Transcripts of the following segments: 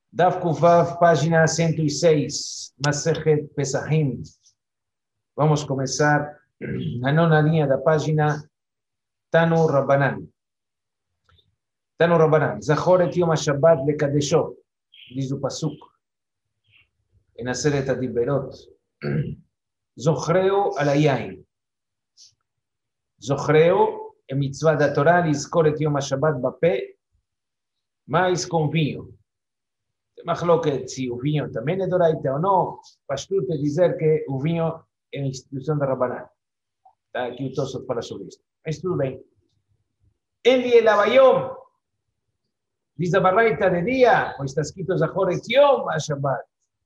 Daf Kufav, página 106, Masejet Pesahim. Vamos começar na nona linha da página Tanu Rabbanan. Tanu Rabbanan, Zachor et Yom HaShabbat lekadesho, diz o Pasuk, em Aseret HaDiberot. Zochreu al hayain. Zochreu é mitzvah da Torá, lizkor et Yom HaShabbat bapé, mais com vinho. Machloket, se o vinho também é doraita ou não, Pashtut é dizer que o vinho é a instituição da Rabbanan. Está aqui o Tosot fala sobre isso. Mas tudo bem. Eli el Abayom, diz a Baraita de dia, pois está escrito Zachor et Yom HaShabbat.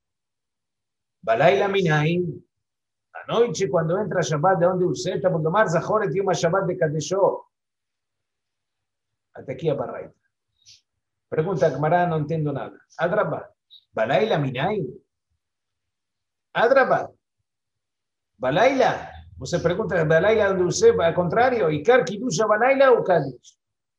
Balayla minayin, à noite, quando entra Shabbat, de onde você está por tomar Zachor et Yom HaShabbat de Kadeshó. Até aqui a Baraita. Pergunta a Gemara, não entendo nada. Adrabá, Balayla minayin? Adrabá, Balayla? Você pergunta, Balayla onde você vai, ao contrário, Ikar Kiddush a Balayla ou Kaddish?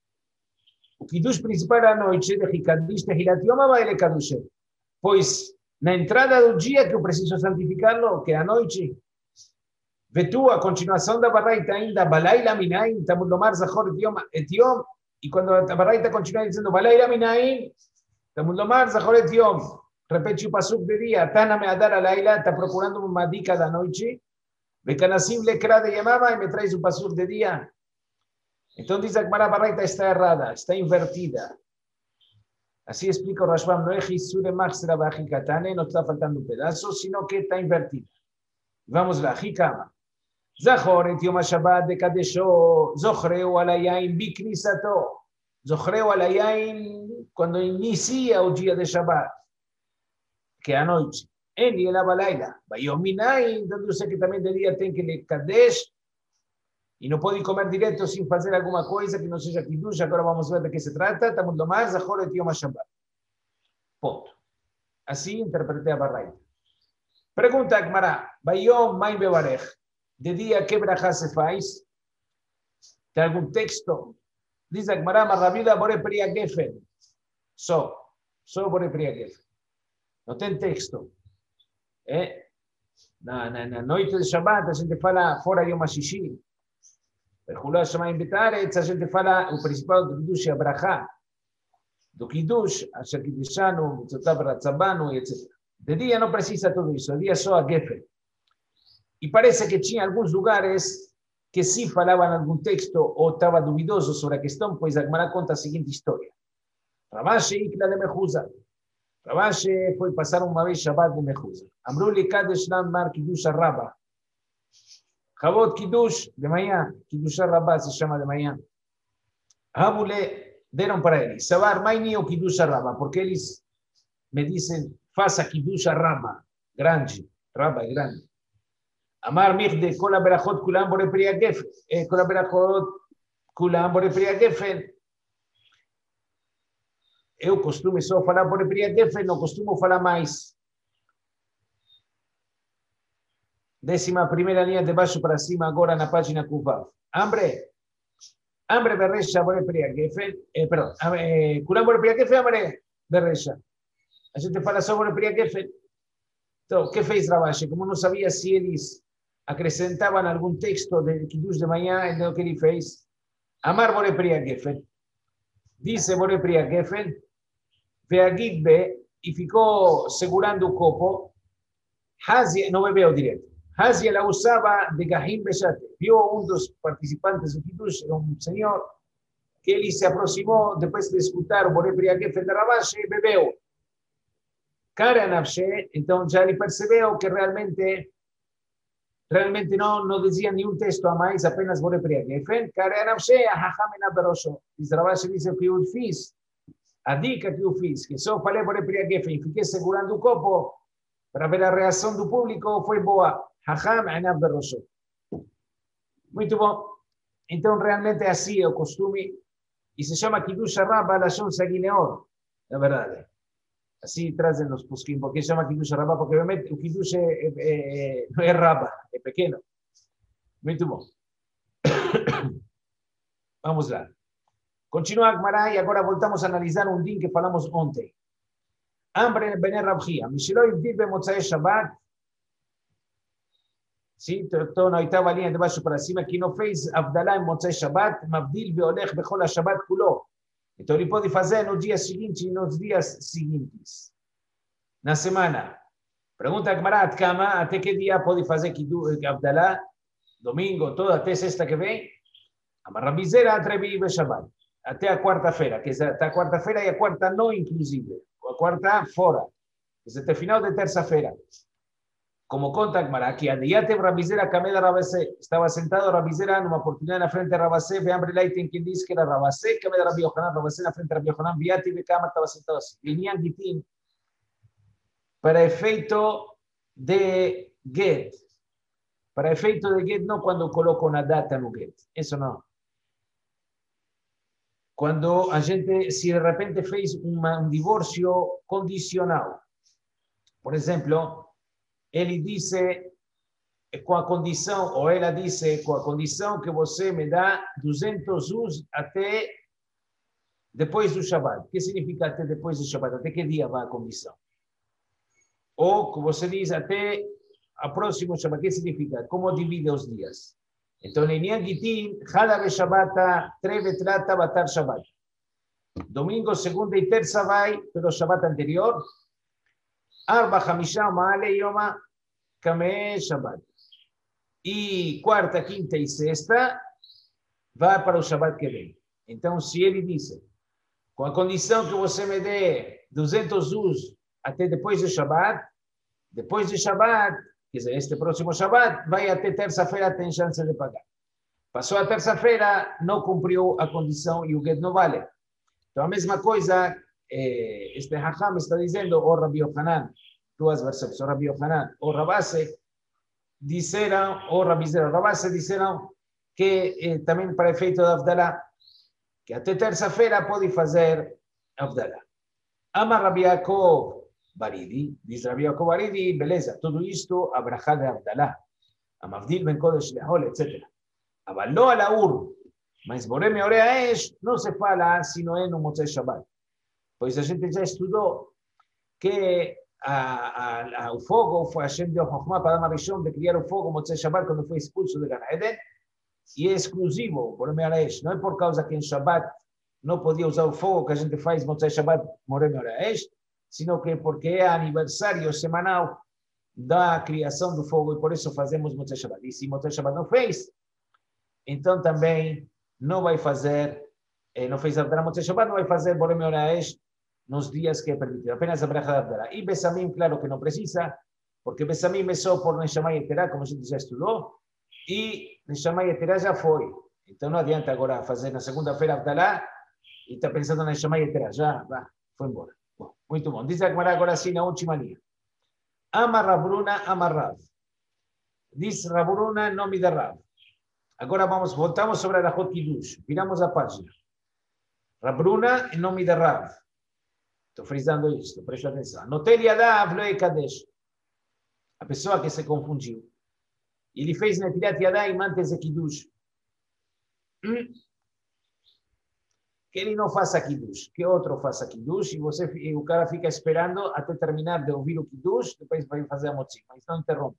O Kiddush principal é a noite, de Kaddish, Tehilat Yom HaBaile Kaddush. Pois, na entrada do dia que eu preciso santificá-lo, que é a noite, vê tu a continuação da Baraita ainda, Balayla minayin, estamos no mar Zachor et Yom, e quando a Baraita continua dizendo, Balayla minayin, estamos no mar Zachor et Yom, repete o Pasuk de dia, Tana me adar a Laila, está procurando uma dica da noite, Bekanasim lekra de Yamama, e me traz o Pasuk de dia. Então diz a Gemara, a Baraita está errada, está invertida. Assim explica o Rashbam, não é Hisure Maxra Bachikatane, não está faltando um pedaço, sino que está invertida. Vamos lá, Hikama. Zachor et Yom HaShabbat de Kadesho, Zochreu al hayain biknisato. Zochreu al hayain quando inicia o dia de Shabbat, que é a noite. Eli el Abalayla. Bayom minayin, então eu sei que também de dia tem que ler Kadesh, e não pode comer direto sem fazer alguma coisa que não seja Kiddush. Agora vamos ver de que se trata. Estamos no mais, Zachor et Yom HaShabbat. Ponto. Assim interpretei a Baraita. Pergunta a Gemara, Bayom Maim Bevarech. De dia, que brachá se faz? Tem algum texto? Diz a Gemara, Marravida Bore Priya Gefen. Só Bore Priya Gefen. Não tem texto. Na noite de Shabbat, a gente fala fora Yom HaShishi. Perchulá Shamayim Betaretz, a gente fala o principal do Kiddush é a brachá. Do Kiddush, Asher Kiddishanu, Mitzotav Ratzabanu, etc. De dia não precisa tudo isso, de dia só a Gefen. E parece que tinha alguns lugares que sim falavam algum texto ou estava duvidoso sobre a questão, pois a Gemara conta a seguinte história. Ravashi Ikla de Mechuza. Ravashi foi passar uma vez Shabbat de Mechuza. Amruli Kadesh Nam Mar Kiddush Rabba. Chavot Kiddush de manhã. Kiddush Rabba se chama de manhã. Habule deram para ele. Sabar Maini ou Kiddush Rabba. Porque eles me dizem, faça Kiddush Rabba. Grande. Rabba é grande. Amar Mirde, Kola Berachot Kulam Bore Priya Gefen. Kola Berachot Kulam Bore Priya Gefen. Eu costumo só falar Bore Priya Gefen, não costumo falar mais. 11ª linha de baixo para cima, agora na página Kuvav. Hambre Berresha Bore Priya Gefen. Perdão. Kulam Bore Priya Gefen, Hambre Berresha. A gente fala só Bore Priya Gefen. Então, o que fez Ravashi? Como não sabia se eles acrescentavam algum texto de Kiddush de manhã, então o que ele fez? Amar Bore Priya Gefen. Disse Bore Priya Gefen, Veagid be, e ficou segurando o copo. Hazia, não bebeu direto. Hazia la usava de Gahim Beshate. Viu um dos participantes do Kiddush, um senhor, que ele se aproximou depois de escutar o Bore Priya Gefen de Ravashi e bebeu. Cara Nafshe, então já ele percebeu que realmente não dizia nenhum texto a mais, apenas Bore Priya Gefen. Cara Nafshe, a Hachamena Berosho. Diz Ravashi, diz o que eu fiz, a dica que eu fiz, que só falei Bore Priya Gefen, fiquei segurando o copo para ver a reação do público, foi boa. Hachamena Berosho. Muito bom. Então realmente é assim o costume, e se chama Kiddush Rabba Lashon Sagineor, na verdade. Assim trazem os posquim, porque se chama Kiddush Rabba, porque obviamente o Kiddush não é Rabba, é pequeno. Muito bom. Vamos lá. Continua a Gemara e agora voltamos a analisar um din que falamos ontem. Hambre Bene Rabjía. Mishelo Ibdil Bemotzai Shabbat. Sí, todo no estaba línea de baixo para cima, que não fez Avdalá em Motzai Shabbat, Mavdil Beolech Bechol Shabbat Kulo. Então ele pode fazer no dia seguinte e nos dias seguintes. Na semana. Pergunta a Gemara, até que dia pode fazer Avdalá? Domingo, todo, até sexta que vem? Amarrabizera, Trevi e Shabbat. Até a quarta-feira, que é até a quarta-feira e a quarta não inclusive. A quarta fora. Até final de terça-feira. Como conta Gemara, que Adiyatev Rabizera Kameda Rabasé. Estava sentado Rabizera numa oportunidade na frente de Rabasé. Veambre lá e tem quem diz que era Rabasé, Kameda Rabi Yohanan, Rabasé na frente de Rabi Yohanan. Viati Bekama estava sentado assim. Vinha Gitin para efeito de get. Para efeito de get, não quando coloco uma data no get. Isso não. Quando a gente, se de repente fez um divórcio condicional. Por exemplo, ele disse com a condição, ou ela disse com a condição que você me dá 200 us até depois do Shabbat. O que significa até depois do Shabbat? Até que dia vai a condição? Ou que você diz até a próximo Shabbat. O que significa? Como divide os dias? Então, em Gitin, Hada Shabbat, Treve Trata Batar Shabbat. Domingo, segunda e terça vai pelo Shabbat anterior. Arba, Hamisha, Maale, Yoma, Kame, Shabbat. E quarta, quinta e sexta vai para o Shabbat que vem. Então, se ele disse, com a condição que você me dê 200 us até depois do Shabbat, quer dizer, este próximo Shabbat, vai até terça-feira, tem chance de pagar. Passou a terça-feira, não cumpriu a condição e o get não vale. Então, a mesma coisa, este Hacham está dizendo, ou Rabi Yohanan, duas versões, ou Rabi Yohanan, ou Rabase, disseram, ou Rabizera, Rabase disseram que também para efeito de Avdalá, que até terça-feira pode fazer Avdalá. Ama Rabi Yaakov Baridi, diz Rabi Yaakov Baridi, beleza, tudo isto, a brachá de Avdalá, a Mavdil Ben Kodesh Lehol, etc. Avaló a Laur, mas Boreme Oreaesh não se fala se não é no Motzei Shabbat. Pois a gente já estudou que o fogo foi Hashem deu Chokhmah para Adam Arishon de criar o fogo Motzei Shabbat quando foi expulso de Gan Eden, e é exclusivo, Boreme Oreaesh, não é por causa que em Shabbat não podia usar o fogo que a gente faz Motzei Shabbat, Boreme Oreaesh, sino que porque é aniversário semanal da criação do fogo e por isso fazemos Motzei Shabbat. E se Motzei Shabbat não fez, então também não vai fazer, não fez Avdalá Motzei Shabbat, não vai fazer Boreme Oreaesh nos dias que é permitido, apenas a bracha de Avdalá. E Besamim, claro que não precisa, porque Besamim é só por Neshama Yeterá, como a gente já estudou, e Neshama Yeterá já foi. Então não adianta agora fazer na segunda-feira Avdalá e está pensando na Neshama Yeterá, já foi embora. Bom, muito bom. Diz a Gemara agora sim na última linha. Ama Rabruna, ama Rav. Diz Rabruna em nome de Rav. Agora voltamos sobre a Rachot Kiddush. Viramos a página. Rabruna em nome de Rav. Estou frisando isto, presta atenção. Notel Yadav lo Kadesh. A pessoa que se confundiu. Ele fez Netilat Yadayim antes de Kiddush. Que ele não faça Kiddush, que outro faça Kiddush, e o cara fica esperando até terminar de ouvir o Kiddush, depois vai fazer a Motzi, mas não interrompe.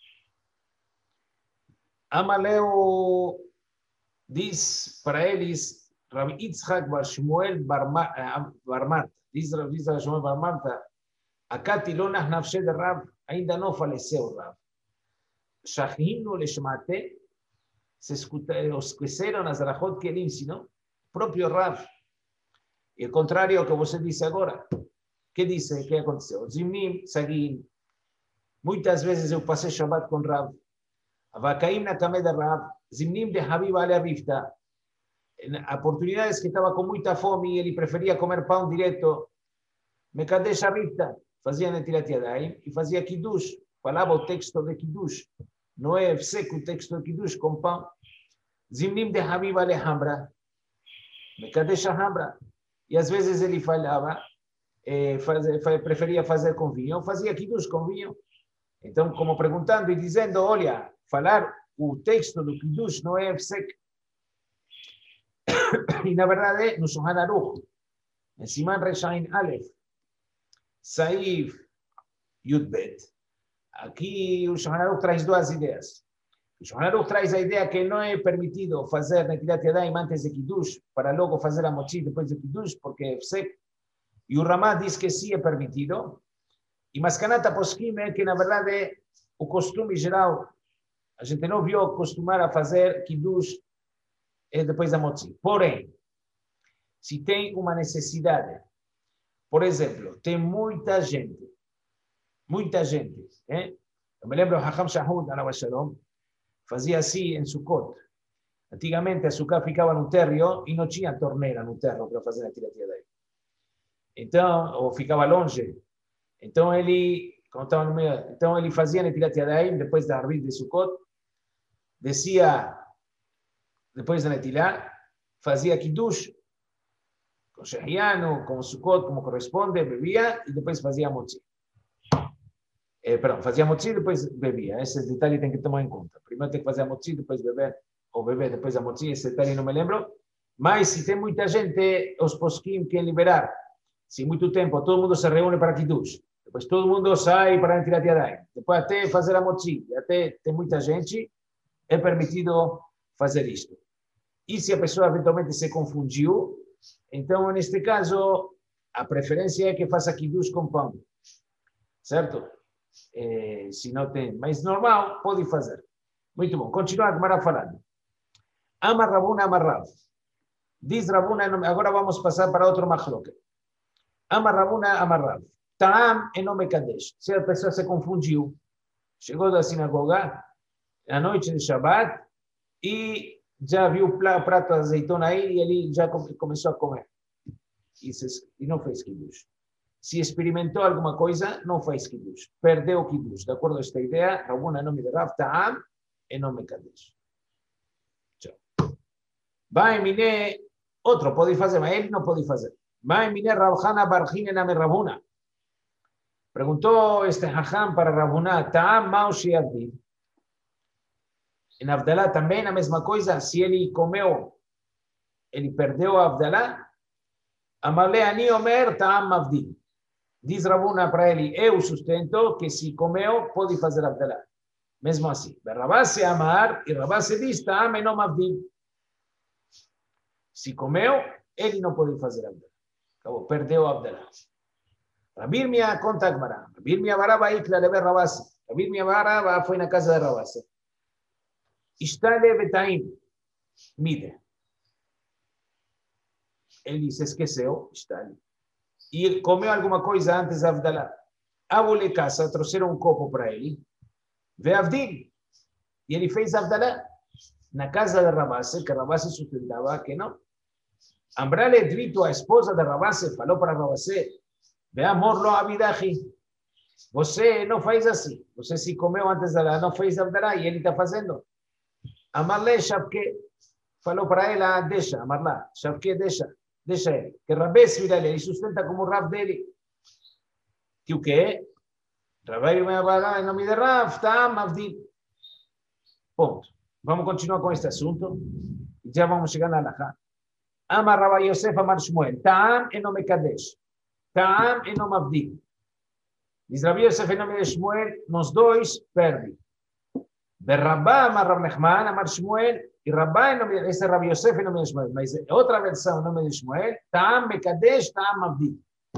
Amaleu diz para eles, Rabi Yitzhak Bar Shmuel Bar Marta, diz Rabi Shmuel Bar Marta, Akati Lonah Nafshe de Rav, ainda não faleceu Rav. Shahinu Leshmate, se esqueceram as Rachot que ele ensinou, próprio Rav. E o contrário ao que você disse agora. Que disse? Que aconteceu? Zimnim, Sagim. Muitas vezes eu passei Shabbat com Rav. Avakaim na cama de Rav. Zimnim de Habib Ale Avifta. Oportunidades que estava com muita fome e ele preferia comer pão direto. Mekadesh Avifta. Fazia Netilat Yadayim e fazia Kiddush. Falava o texto de Kiddush. Não é seco o texto de Kiddush com pão. Zimnim de Habib Ale Hambra. Mekadesh Hambra. E às vezes ele falhava, preferia fazer com vinho, fazia Kiddush com vinho. Então, como perguntando e dizendo, olha, falar o texto do Kiddush não é sec. E na verdade, no Shulchan Aruch, em Siman Reshain Aleph, Saif Yudbet. Aqui o Shulchan Aruch traz duas ideias. O Shulchan Aruch traz a ideia que não é permitido fazer Netilat Yadayim antes de Kiddush, para logo fazer a mochi depois de Kiddush, porque é seco. E o Ramá diz que sim é permitido. E Maskanata Poskim é que, na verdade, o costume geral, a gente não viu acostumar a fazer Kiddush depois da mochi. Porém, se tem uma necessidade, por exemplo, tem muita gente, eu me lembro, o Hacham Shahud, Alav Shalom, fazia assim em Sukkot. Antigamente a Sukkah ficava no térreo e não tinha torneira no térreo para fazer a Tirat Yadayim. Então, ou ficava longe. Então ele, então ele fazia a Tirat Yadayim depois da Arvit de Sukkot, descia depois da Netilah, fazia Kiddush com Shehiano, com Sukkot, como corresponde, bebia e depois fazia mochi. Fazia mochi e depois bebia. Esse detalhe tem que tomar em conta. Primeiro tem que fazer a mochi, depois beber, ou beber depois a mochi, esse detalhe não me lembro. Mas se tem muita gente, os poskim querem liberar. Se muito tempo todo mundo se reúne para Kiddush, depois todo mundo sai para Netilat Yadayim, depois até fazer a mochi, até tem muita gente, é permitido fazer isto. E se a pessoa eventualmente se confundiu, então neste caso a preferência é que faça Kiddush com pão, certo? Se não tem, mas normal, pode fazer. Muito bom, continua a Gemara falando. Amar Rabuna, Amar Rav. Diz Rabuna, agora vamos passar para outro machloket. Amar Rabuna, Amar Rav. Ta'am e nome Kadesh. Se a pessoa se confundiu, chegou da sinagoga, à noite de Shabbat, e já viu o prato de azeitona aí, e ele já começou a comer. E não fez Kiddush. Se experimentou alguma coisa, não faz Kiddush. Perdeu o Kiddush. De acordo com esta ideia, Rabuna, nome de Rav, Ta'am e nome Kadesh. Vai, mine, outro pode fazer, mas ele não pode fazer. Vai, mine, Rabhana Barjine Name Rabuna. Perguntou este Hacham para Rabuna, Ta'am Maushi Abdi. Em Avdalá também a mesma coisa, se ele comeu, ele perdeu a Avdalá, Amalé Ani Omer Ta'am Avdi. Diz Rabuna para ele, eu sustento que se comeu, pode fazer Avdalá. Mesmo assim. Rabase Amar, e Rabase diz, Ta'am Enom Avdi. Se comeu, ele não pode fazer Avdalá. Acabou, perdeu a Avdalá. Rabir Mia conta a Gemara. Rabir Mia Baraba Ikla leve Rabase. Rabir Mia Baraba foi na casa de Rabase. Ishtale Betaim. Mide. Ele se esqueceu, Ishtale. E comeu alguma coisa antes da Avdalá. Abule casa, trouxeram um copo para ele. Ve Avdil. E ele fez Avdalá. Na casa de Rabase, que Rabase sustentava que não. Ambrale Drito, a esposa de Rabase, falou para Rabase, ve amor lo abidaji. Você não faz assim. Você se comeu antes da não fez Avdalá e ele está fazendo. Amarle Shavke, falou para ela, deixa, Amarla, Shavke, deixa ele. Que Rabes vira ele sustenta como Rav dele. Que o que? Rabai me abaga em nome de Rav, Ta'am Avdi. Ponto. Vamos continuar com este assunto. E já vamos chegar na Halachá. Amar Rabbi Yosef, Amar Shmuel. Ta'am e nome Kadesh. Ta'am e nome Avdi. Diz Rabbi Yosef em nome de Shmuel, nos dois perdem. De Rabá, Amar Rav Nechman, Amar Shmuel. E Rabá, esse é Rabbi Yosef em nome de Shmuel. Mas outra versão em nome de Shmuel. Ta'am e Kadesh, Ta'am Avdi.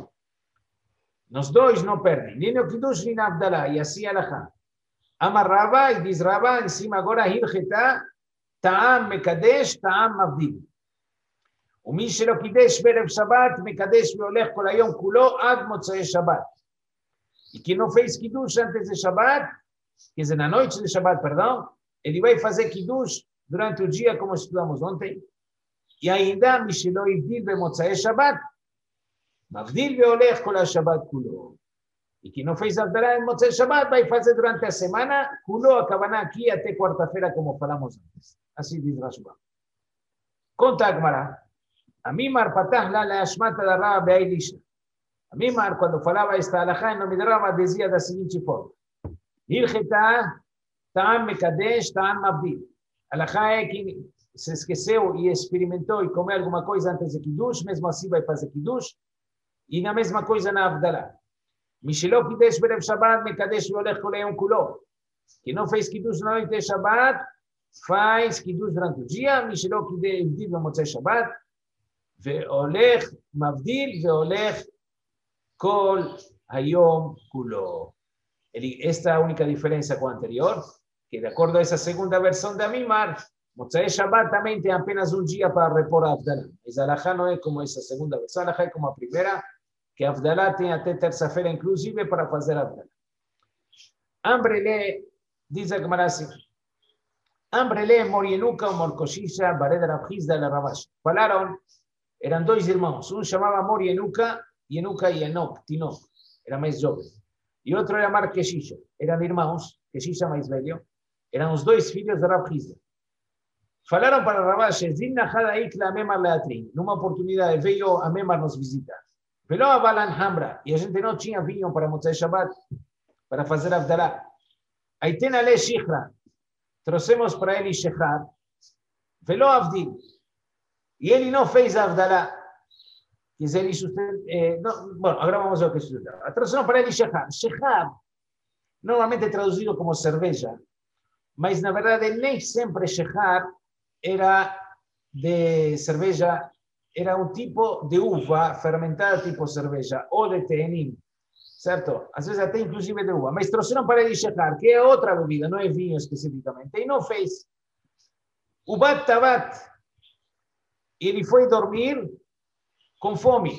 Nos dois não perdem. Nem o Kiddush, nem a Avdalá. E assim Halachá. Amar Rabá, e diz Rabá, em cima agora, Hilcheta, Ta'am Mekadesh, Ta'am Avdi. ומי שלא קידש בערב שבת, מקדש והולך כל היום כולו עד מוצאי שבת. E quem não fez Kiddush antes de Shabbat, quer dizer, na noite de Shabbat, perdão, ele vai fazer Kiddush durante o dia, como estudamos ontem, e ainda, Mishelo Ivdil Bemotzai Shabbat, Mavdil Veolech Kol HaShabbat Kulo. E quem não fez Avdalá em Motzai Shabbat, vai fazer durante a semana, Kulo, acabará aqui até quarta-feira, como falamos antes. Assim diz Rashba. Conta a Gemara. A Mimar patah la ashmata da Rava be'ailisha. A Mimar, quando falava esta halachá em nome de Rava, dizia da seguinte forma. Hilcheta, Ta'am Mekadesh, Ta'am Avdi. Halachá é que se esqueceu e experimentou e comeu alguma coisa antes de Kiddush, mesmo assim vai fazer Kiddush, e na mesma coisa na Avdalá. Mishelo Kidesh Berev Shabbat, Mekadesh Yolech Koleon Kulo. Que não fez Kiddush na noite de Shabbat, faz Kiddush durante o dia. Mishelo Kidesh Evdil Bemotzei Shabbat, Veolech Mavdil, Veolech Kol Hayom Kulo. Esta es la única diferencia con la anterior, que de acuerdo a esa segunda versión de Amimar, Motzei Shabbat también tiene apenas un día para reponer Avdalá. Esa alajá no es como esa segunda versión, alajá es como la primera, que Avdalá tiene hasta tercera-feira inclusive para hacer Avdalá. Ambrele, dice Gemara así, Ambrele, Morienuka o Morkoshisha, Bared Rabhizda la Rabash. Falaron, eran dos hermanos, uno llamaba Morienuka y Enoch, Tinok, era más joven. Y otro era Mar Keshisha, eran hermanos, Keshisha más velho, eran los dos hijos de Rabhizda. Falaron para Rabash, Zimna Hada Ikla Memar Leatrin, numa oportunidad de veio a Memar nos visita. Veló a Balan Hambra, y a gente no tinha vinho para Motzei Shabbat, para fazer Avdalá. Aí tem ale Shichra, trouxemos para ele Shechar, veló Avdil, e ele não fez Avdalá. Quer dizer, bueno, agora vamos ver o que estuda. Trouxemos para ele Shechar. Shechar, normalmente é traduzido como cerveja, mas na verdade nem sempre Shechar era de cerveja, era um tipo de uva fermentada tipo cerveja, ou de tenim, certo? Às vezes até inclusive de uva. Mas trouxeram para ele Shechar, que é outra bebida, não é vinho especificamente, e não fez. O Bat Tabat, ele foi dormir com fome.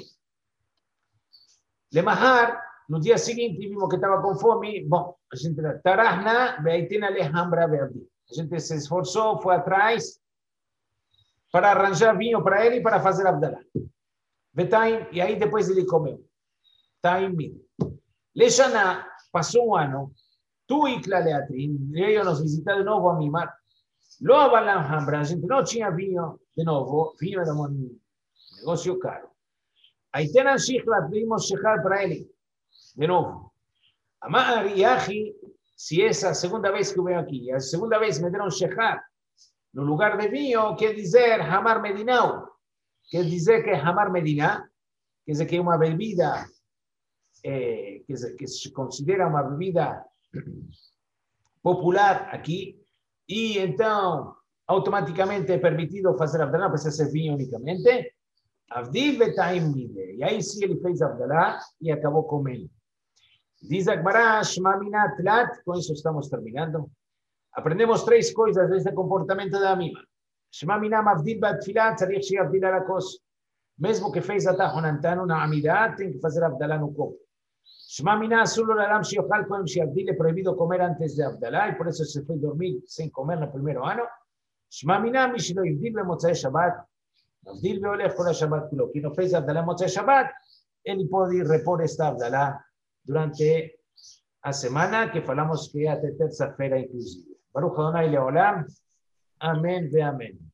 Lemahar, no dia seguinte, vimos que estava com fome. Bom, a gente tarahna, beitena lehambra beabdi. A gente se esforçou, foi atrás para arranjar vinho para ele e para fazer Avdalá. Vetaim, e aí depois ele comeu. Taim mid. Leshana, passou um ano. Tu e Claleatrin, veio nos visitar de novo a Mimar. Lo avalam hambra, a gente não tinha vinho de novo. Vinho era um negócio caro. Aí tenan Shichla, pedimos Shechar para ele. De novo. Amar Yahi, se essa segunda vez que eu venho aqui, a segunda vez me deram Shechar, no lugar de vinho, quer dizer Hamar Medinau. Quer dizer que Hamar Medina, quer dizer que é uma bebida, que se considera uma bebida popular aqui, e então automaticamente é permitido fazer Avdalá, precisa ser vinho unicamente. Avdil Betaim Mide. E aí sim ele fez Avdalá e acabou comendo. Diz Agmará, Shema Minat Lat, com isso estamos terminando. Aprendemos três coisas desse comportamento da Mima. Shema Minam Avdil Batfilat, Tzarich Shi Avdil Alakos. Mesmo que fez Atahonantano na Amidah, tem que fazer Avdalá no copo. Shema Minam Sulul Alam Shiochal Koem Shi Avdil, é proibido comer antes de Avdalá, e por isso se foi dormir sem comer no primeiro ano. Shema Minam Mishlo Avdil Bemotzei Shabbat, Avdil Beolech Kol HaShabbat Kulo. Quem não fez Avdalá Motzei Shabbat, ele pode repor esta Avdalá durante a semana, que falamos que é até terça-feira inclusive. Baruch Adonai Leolam. Amém ve amém.